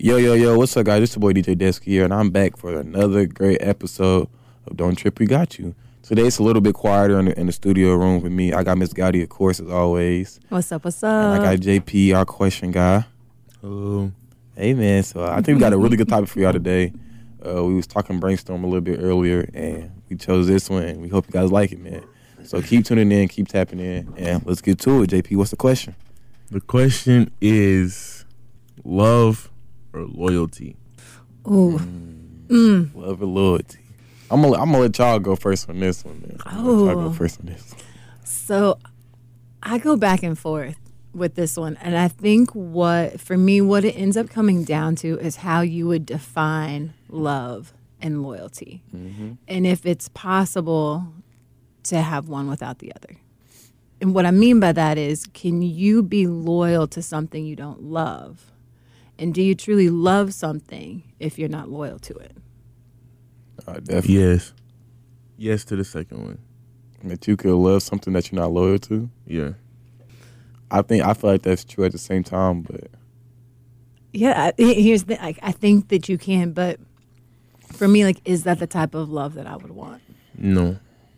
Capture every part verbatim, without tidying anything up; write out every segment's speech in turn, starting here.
Yo, yo, yo, what's up, guys? It's your boy D J Desky here, and I'm back for another great episode of Don't Trip, We Got You. Today it's a little bit quieter in the, in the studio room with me. I got Miss Gotti, of course, as always. What's up, what's up? And I got J P, our question guy. Hello. Hey, man, so I think we got a really good topic for y'all today. Uh, we was talking brainstorm a little bit earlier, and we chose this one, and we hope you guys like it, man. So keep tuning in, keep tapping in, and let's get to it. J P, what's the question? The question is love or loyalty? Ooh. Mm, Mm. Love or loyalty? I'm gonna I'm gonna let y'all go first on this one, man. I'm gonna let y'all Oh. go first on this. So I go back and forth with this one. And I think what, for me, what it ends up coming down to is how you would define love and loyalty. Mm-hmm. And if it's possible to have one without the other. And what I mean by that is, can you be loyal to something you don't love? And do you truly love something if you're not loyal to it? Uh, definitely. Yes. Yes to the second one. That you could love something that you're not loyal to. Yeah. I think I feel like that's true at the same time, but Yeah, I, here's the. I, I think that you can, but for me, like, is that the type of love that I would want? No.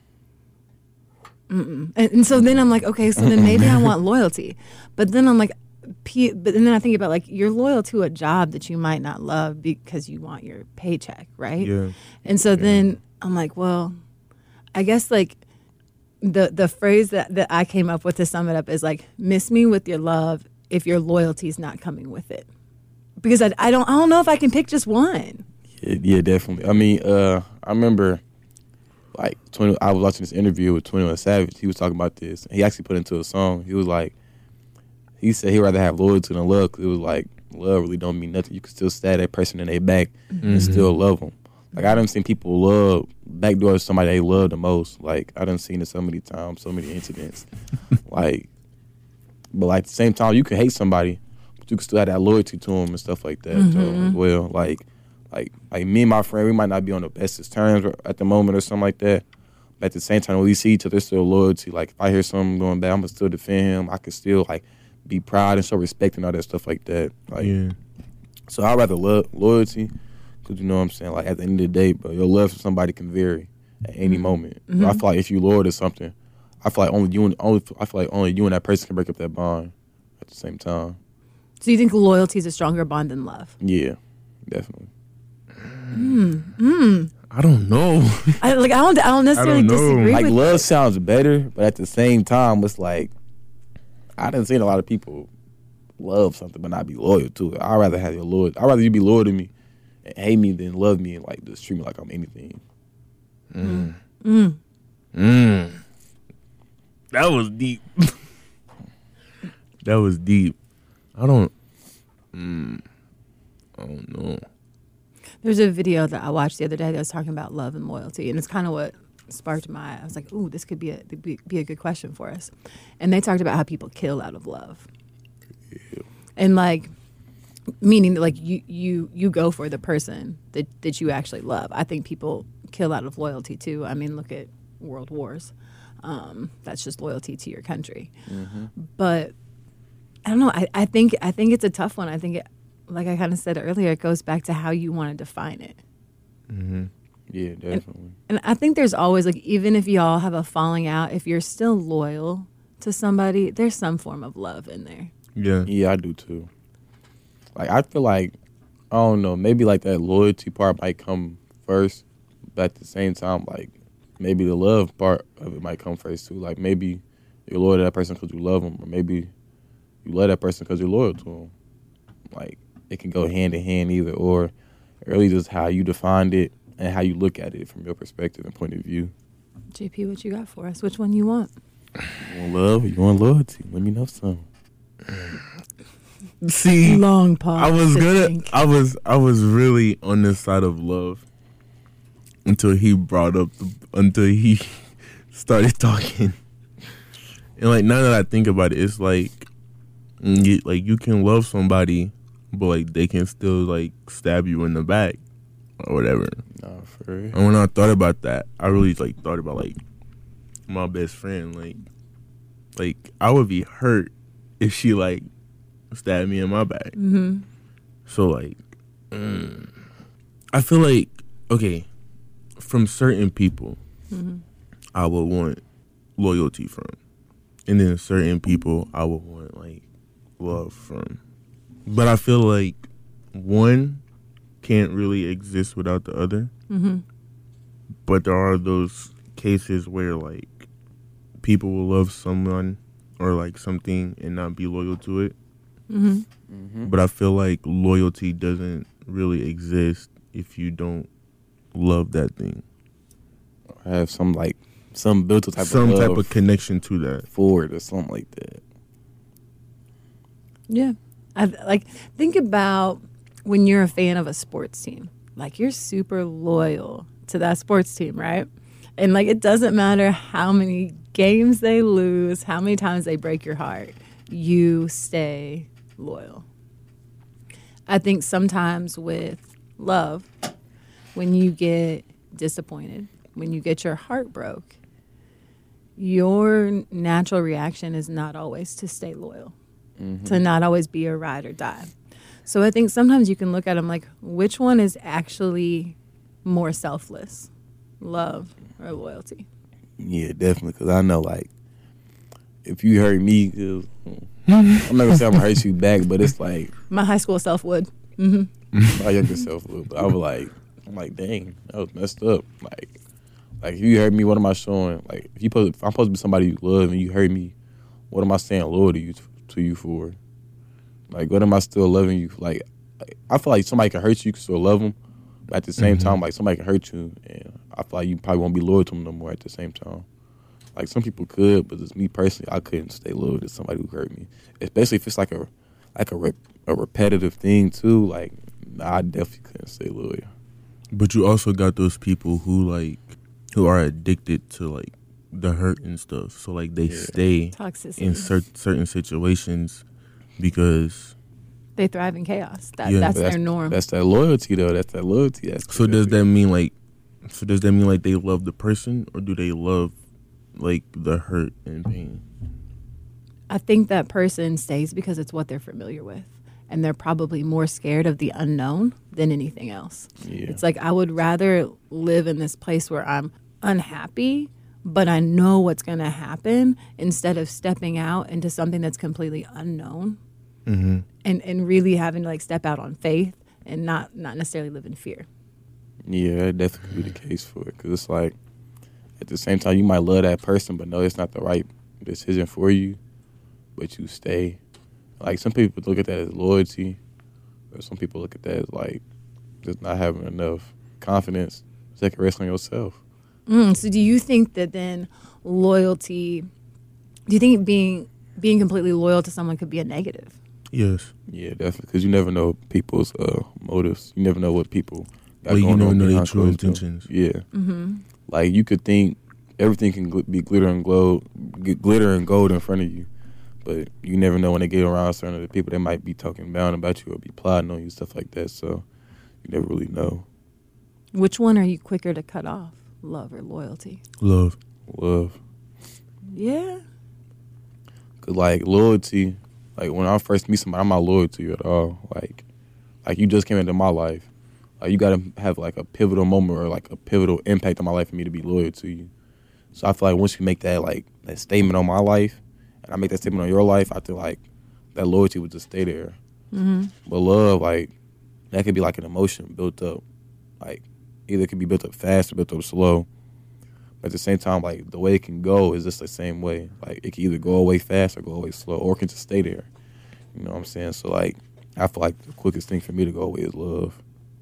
Mm-mm. And, and so then I'm like, okay, so then maybe I want loyalty, but then I'm like, P, but then I think about like you're loyal to a job that you might not love because you want your paycheck, right? Yeah. And so then I'm like, well, I guess like the the phrase that, that I came up with to sum it up is like, miss me with your love if your loyalty's not coming with it. Because I, I don't I don't know if I can pick just one. yeah, yeah, definitely. I mean, uh, I remember like twenty. I was watching this interview with twenty-one Savage. He was talking about this. He actually put it into a song. He was like, he said he'd rather have loyalty than love. Cause it was like love really don't mean nothing. You can still stab that person in their back Mm-hmm. and still love them. Like I done seen people love backdoor somebody they love the most. Like I done seen it so many times, so many incidents. like, but like at the same time, you can hate somebody, but you can still have that loyalty to them and stuff like that Mm-hmm. too, as well. Like, like, like me and my friend, we might not be on the bestest terms at the moment or something like that. But at the same time, when we see each other, there's still loyalty. Like if I hear something going bad, I'm gonna still defend him. I can still like be proud and show respect and all that stuff like that. Like, Yeah. so I'd rather love loyalty. Cause you know what I'm saying, like at the end of the day, bro, your love for somebody can vary at any moment. But I feel like if you loyal to something, I feel like only you and only I feel like only you and that person can break up that bond at the same time. So you think loyalty is a stronger bond than love? Yeah, definitely. I don't know. I like I don't I don't necessarily know. disagree Like with love sounds better, but at the same time, it's like I done seen a lot of people love something but not be loyal to it. I'd rather have your loyal. I'd rather you be loyal to me and hate me than love me and like just treat me like I'm anything. Mm. Mm. That was deep. That was deep. I don't. Mm, I don't know. There's a video that I watched the other day that was talking about love and loyalty, and it's kind of what sparked my. I was like, "Ooh, this could be a be, be a good question for us." And they talked about how people kill out of love, and like meaning that like you you you go for the person that that you actually love. I think people kill out of loyalty too. I mean, look at world wars. Um, that's just loyalty to your country. But I don't know. I, I think I think it's a tough one. I think it, like I kind of said earlier, it goes back to how you want to define it. Mm-hmm. Yeah, definitely. And I think there's always like, even if y'all have a falling out, if you're still loyal to somebody, there's some form of love in there. Yeah. Yeah, I do too. Like I feel like I don't know, maybe like that loyalty part might come first, but at the same time, like maybe the love part of it might come first too. Like maybe you're loyal to that person because you love them, or maybe you love that person because you're loyal to them. Like it can go hand in hand either, or really just how you defined it and how you look at it from your perspective and point of view. J P, what you got for us? Which one you want? You want love or you want loyalty? Let me know something. See, Long pause. I was to gonna. think. I was. I was really on this side of love until he brought up the. Until he started talking, and like now that I think about it, it's like, you, like you can love somebody, but like they can still like stab you in the back or whatever. Nah, for real. And when I thought about that, I really like thought about like my best friend. Like, like I would be hurt if she like stabbed me in my back. Mm-hmm. So like Mm. I feel like, okay, from certain people, Mm-hmm. I would want loyalty from. And then certain people, I would want, like, love from. But I feel like one can't really exist without the other. Mm-hmm. But there are those cases where, like, people will love someone or, like, something and not be loyal to it. Mm-hmm. Mm-hmm. But I feel like loyalty doesn't really exist if you don't love that thing. Have some like some built type Some of type love of connection to that. forward or something like that. Yeah. I like think about when you're a fan of a sports team. Like you're super loyal to that sports team, right? And like it doesn't matter how many games they lose, how many times they break your heart, you stay loyal. I think sometimes with love, when you get disappointed, when you get your heart broke, your natural reaction is not always to stay loyal, Mm-hmm. to not always be a ride or die. So I think sometimes you can look at them like, which one is actually more selfless, love or loyalty? Yeah, definitely. Because I know, like, if you hurt me, 'cause, I'm not gonna say I'm gonna hurt you back, but it's like My high school self would. hmm my younger self would. But I was like, I'm like, dang, that was messed up. Like, like if you hurt me, what am I showing? Like, if you supposed, if I'm supposed to be somebody you love and you hurt me, what am I saying loyal to you to you for? Like, what am I still loving you? Like, I feel like somebody can hurt you, you can still love them, but at the same Mhm. time, like somebody can hurt you, and I feel like you probably won't be loyal to them no more. At the same time, like some people could, but just me personally, I couldn't stay loyal to somebody who hurt me, especially if it's like a like a re- a repetitive thing too. Like, nah, I definitely couldn't stay loyal. But you also got those people who, like, who are addicted to, like, the hurt and stuff. So, like, they Yeah. stay Toxicity. in cer- certain situations because... They thrive in chaos. That, Yeah. that's, But their norm. That's that loyalty, though. That's that loyalty. That's So does that mean, like... So does that mean, like, they love the person? Or do they love, like, the hurt and pain? I think that person stays because it's what they're familiar with. And they're probably more scared of the unknown than anything else. Yeah. It's like I would rather live in this place where I'm unhappy, but I know what's going to happen instead of stepping out into something that's completely unknown Mm-hmm. and, and really having to like step out on faith and not, not necessarily live in fear. Yeah, that definitely be the case for it. Because it's like, at the same time, you might love that person, but no, it's not the right decision for you, but you stay. Like, some people look at that as loyalty, or some people look at that as, like, just not having enough confidence to take a risk on yourself. Mm, so do you think that then loyalty, do you think being being completely loyal to someone could be a negative? Yes. Yeah, definitely. Because you never know people's uh, motives. You never know what people got Like, you going never on know their behind true closed doors. intentions. Yeah. Mm-hmm. Like, you could think everything can gl- be glitter and gold, g- glitter and gold in front of you, but you never know when they get around certain other people that might be talking down about you or be plotting on you, stuff like that. So you never really know. Which one are you quicker to cut off, love or loyalty? Love. Love, Yeah. cause like loyalty, like when I first meet somebody, I'm not loyal to you at all. Like, like you just came into my life. Like, you gotta have like a pivotal moment or like a pivotal impact on my life for me to be loyal to you. So I feel like once you make that like that statement on my life, and I make that statement on your life, I feel like that loyalty would just stay there. Mm-hmm. But love, like, that could be like an emotion built up. Like, either it could be built up fast or built up slow. But at the same time, like, the way it can go is just the same way. Like, it can either go away fast or go away slow, or it can just stay there. You know what I'm saying? So, like, I feel like the quickest thing for me to go away is love.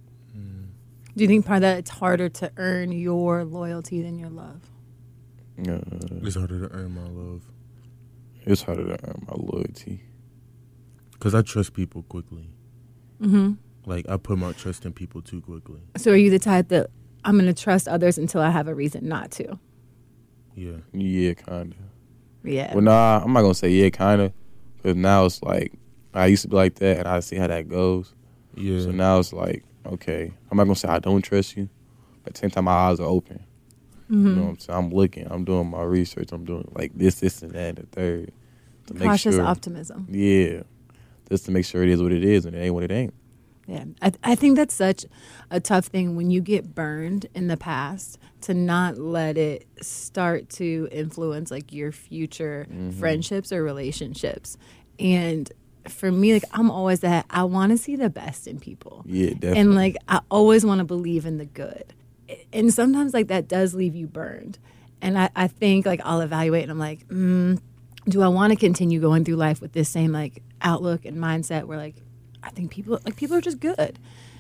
Do you think part of that it's harder to earn your loyalty than your love? Uh, It's harder to earn my love. it's harder to earn my loyalty. Because I trust people quickly. Mm-hmm. Like, I put my trust in people too quickly. So are you the type that I'm going to trust others until I have a reason not to? Yeah. Yeah, kind of. Yeah. Well, nah, I'm not going to say yeah, kind of. Because now it's like, I used to be like that, and I see how that goes. Yeah. So now it's like, okay, I'm not going to say I don't trust you. But at the same time, my eyes are open. Mm-hmm. You know what I'm saying? I'm looking. I'm doing my research. I'm doing like this, this, and that, and the third. To make Cautious sure, optimism. Yeah. Just to make sure it is what it is and it ain't what it ain't. Yeah, I, I think that's such a tough thing when you get burned in the past to not let it start to influence like your future mm-hmm. friendships or relationships. And for me, like I'm always that I want to see the best in people. Yeah, definitely. And like I always want to believe in the good. And sometimes like that does leave you burned. And I, I think like I'll evaluate and I'm like, mm, do I want to continue going through life with this same like outlook and mindset where like I think people like people are just good.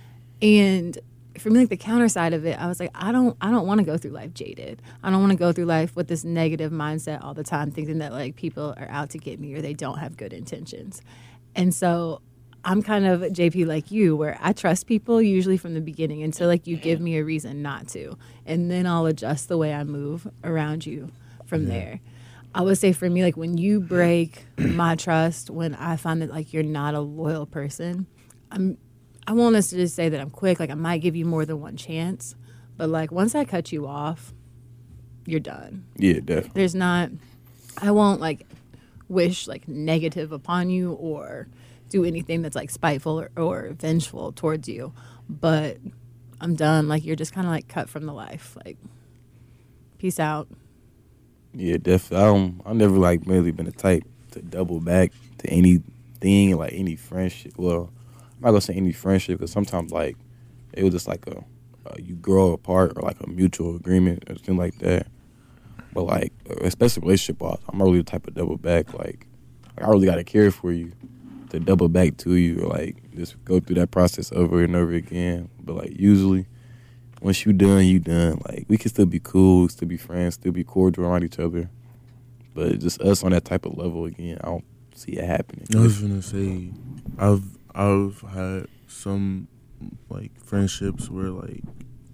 And for me, like the counter side of it, I was like, I don't I don't want to go through life jaded. I don't want to go through life with this negative mindset all the time, thinking that like people are out to get me or they don't have good intentions. And so I'm kind of J P like you, where I trust people usually from the beginning until like you give me a reason not to. And then I'll adjust the way I move around you from yeah. there. I would say for me, like when you break my trust, when I find that like you're not a loyal person, I'm I won't necessarily say that I'm quick. Like I might give you more than one chance, but like once I cut you off, you're done. Yeah, definitely. There's not. I won't like wish like negative upon you or do anything that's like spiteful or, or vengeful towards you, but I'm done. Like you're just kind of like cut from the life. Like peace out. Yeah, definitely. I don't, I've never like really been the type to double back to anything, like any friendship. Well, I'm not gonna say any friendship because sometimes like it was just like a, a you grow apart or like a mutual agreement or something like that. But like especially relationship wise, I'm not really the type of double back. Like, like I really gotta care for you to double back to you or like just go through that process over and over again. But like usually. Once you done, you done. Like, we can still be cool, still be friends, still be cordial around each other. But just us on that type of level again, I don't see it happening. I was gonna say, I've I've had some like friendships where like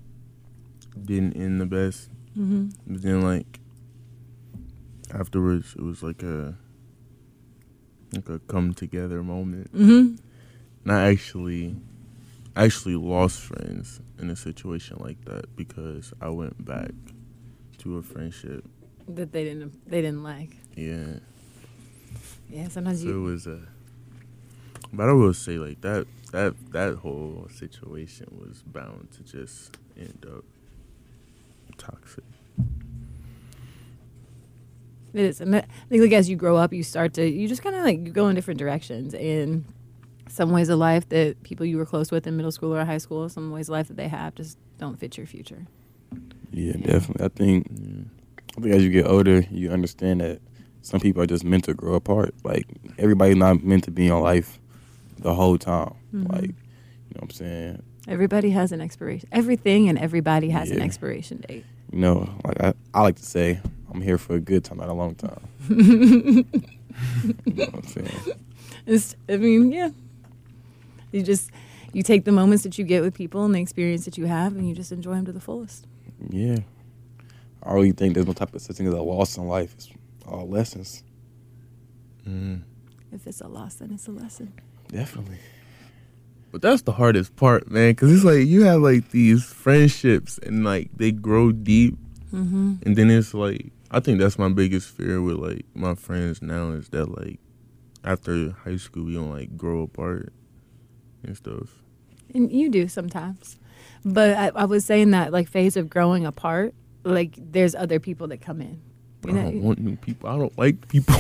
didn't end the best, mm-hmm. but then like afterwards it was like a like a come together moment. Mm-hmm. And I actually actually lost friends in a situation like that because I went back to a friendship that they didn't they didn't like. Yeah. Yeah, sometimes so you. It was a. But I will say like that that that whole situation was bound to just end up toxic. It is, and I think like as you grow up, you start to you just kind of like you go in different directions and. Some ways of life that people you were close with in middle school or high school, some ways of life that they have just don't fit your future. Yeah, definitely. I think, yeah. I think as you get older, you understand that some people are just meant to grow apart. Like, everybody's not meant to be in your life the whole time. Mm-hmm. Like, you know what I'm saying? Everybody has an expiration. Everything and everybody has yeah. an expiration date. You know, like I, I like to say, I'm here for a good time, not a long time. You know what I'm saying? It's, I mean, yeah. You just, you take the moments that you get with people and the experience that you have and you just enjoy them to the fullest. Yeah. I really think there's no type of such thing as a loss in life. It's all lessons. Mm. If it's a loss, then it's a lesson. Definitely. But that's the hardest part, man, because it's like you have like these friendships and like they grow deep. Mm-hmm. And then it's like, I think that's my biggest fear with like my friends now is that like after high school, we don't like grow apart. And stuff. And you do sometimes. But I, I was saying that, like, phase of growing apart, like, there's other people that come in. You I know? don't want new people. I don't like people.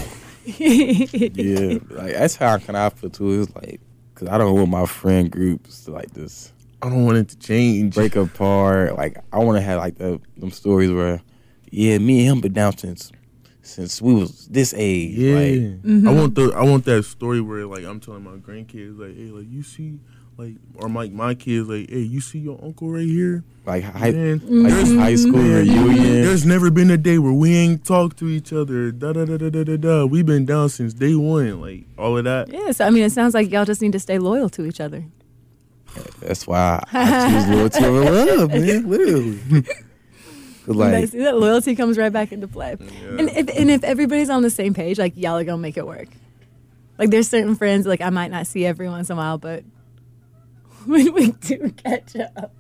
Yeah. Like, that's how I kind of feel, too. It's like, because I don't want my friend groups to, like, this. I don't want it to change. Break apart. Like, I want to have, like, the, them stories where, yeah, me and him been down since since we was this age. Yeah. Like, mm-hmm. I want the I want that story where like I'm telling my grandkids like, hey, like you see like or like my kids like, hey, you see your uncle right here? Like high, Man, like mm-hmm. high school reunion. There's never been a day where we ain't talked to each other. Da da da da da da da. We've been down since day one. Like all of that. Yeah, so I mean it sounds like y'all just need to stay loyal to each other. That's why I choose loyalty over love, man. Literally. Like, see, that loyalty comes right back into play. Yeah. And if and if everybody's on the same page, like y'all are gonna make it work. Like there's certain friends like I might not see every once in a while, but when we do catch up,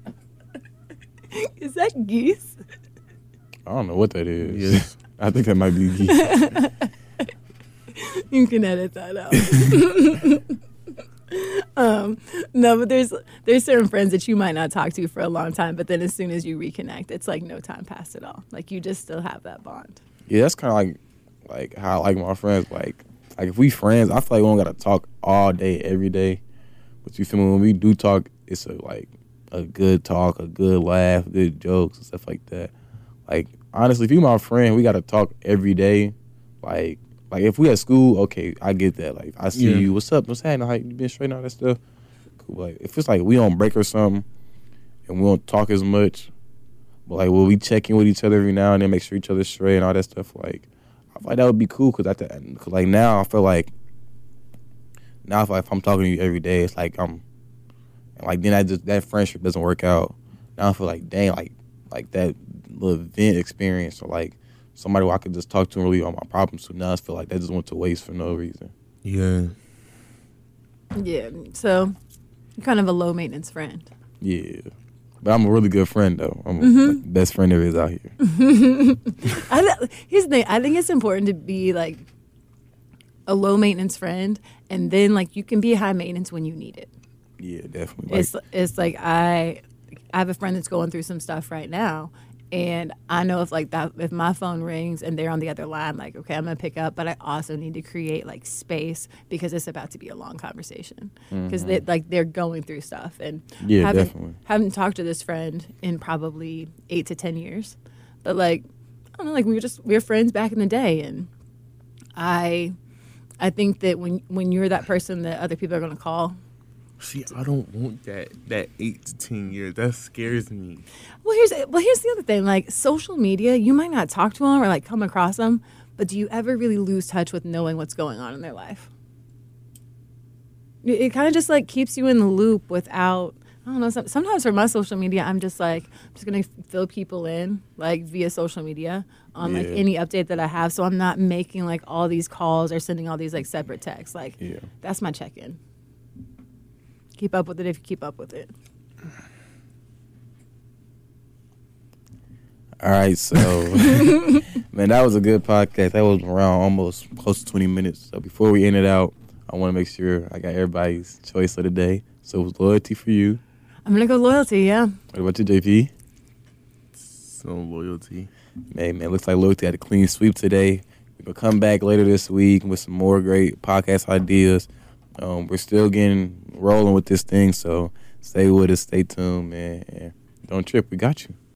is that geese? I don't know what that is. Yes. I think that might be geese. You can edit that out. um, no, but there's there's certain friends that you might not talk to for a long time, but then as soon as you reconnect, it's like no time passed at all. Like you just still have that bond. Yeah, that's kind of like like how I like my friends. Like like if we friends, I feel like we don't gotta talk all day every day. But you feel me? When we do talk, it's a like a good talk, a good laugh, good jokes and stuff like that. Like honestly, if you my friend, we gotta talk every day. Like like if we at school, okay, I get that. Like I see Yeah. you, what's up, what's happening, how you been straight and all that stuff. Cool. Like if it's like we on break or something, and we don't talk as much. But like, will we check in with each other every now and then, make sure each other's straight and all that stuff? Like, I feel like that would be cool because at the end, cause like now I feel like now if, like, if I'm talking to you every day, it's like I'm, and like then I just that friendship doesn't work out. Now I feel like dang, like like that little event experience or like somebody who I could just talk to and really all my problems. So now I feel like that just went to waste for no reason. Yeah. Yeah. So you're kind of a low maintenance friend. Yeah. But I'm a really good friend, though. I'm Mm-hmm. like, the best friend there is out here. I th- here's the thing. I think it's important to be like a low maintenance friend, and then like you can be high maintenance when you need it. Yeah, definitely. Like, It's it's like I I have a friend that's going through some stuff right now, and I know if like that if my phone rings and they're on the other line, like okay, I'm gonna pick up, but I also need to create like space because it's about to be a long conversation because they like they're going through stuff and Yeah, haven't, definitely. haven't talked to this friend in probably eight to ten years, but like I don't know, like we were just we were friends back in the day, and I I think that when when you're that person that other people are gonna call. See, I don't want that that eight to ten years. That scares me. Well, here's well, here's the other thing. Like social media, you might not talk to them or like come across them, but do you ever really lose touch with knowing what's going on in their life? It, it kind of just like keeps you in the loop without. I don't know. Some, sometimes for my social media, I'm just like I'm just gonna fill people in like via social media on like Yeah. any update that I have, so I'm not making like all these calls or sending all these like separate texts. Like Yeah. that's my check-in. Keep up with it if you keep up with it. All right, so man, that was a good podcast. That was around almost close to twenty minutes. So before we end it out, I want to make sure I got everybody's choice of the day. So it was loyalty for you. I'm gonna go loyalty. Yeah. What about you, J P? Some loyalty. Man, man, looks like loyalty had a clean sweep today. We'll come back later this week with some more great podcast ideas. Um, we're still getting rolling with this thing, so stay with us, stay tuned, man. And don't trip. We got you.